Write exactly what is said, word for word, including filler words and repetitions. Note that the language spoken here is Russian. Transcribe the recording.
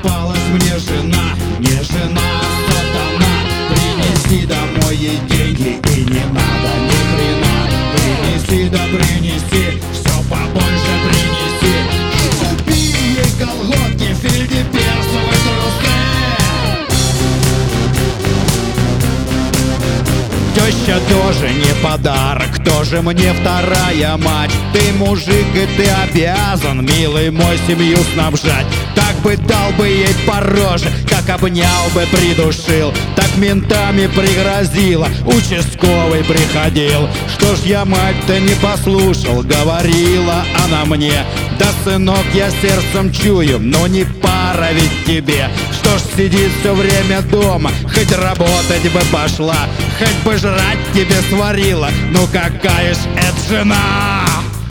попалась мне жена, не жена, а сатана. Принеси домой ей деньги и не надо ни хрена. Принеси, да принеси, все побольше принеси. И купи ей колготки, фельдеперсовые трусы. Теща тоже не подарок, тоже мне вторая мать. Ты мужик и ты обязан, милый мой, семью снабжать. Так бы дал бы ей по роже, так обнял бы, придушил. Так ментами пригрозила, участковый приходил. Что ж я мать-то не послушал, говорила она мне: да, сынок, я сердцем чую, но не пара ведь тебе. Что ж сидит все время дома, хоть работать бы пошла, хоть бы жрать тебе сварила. Ну какая ж это жена!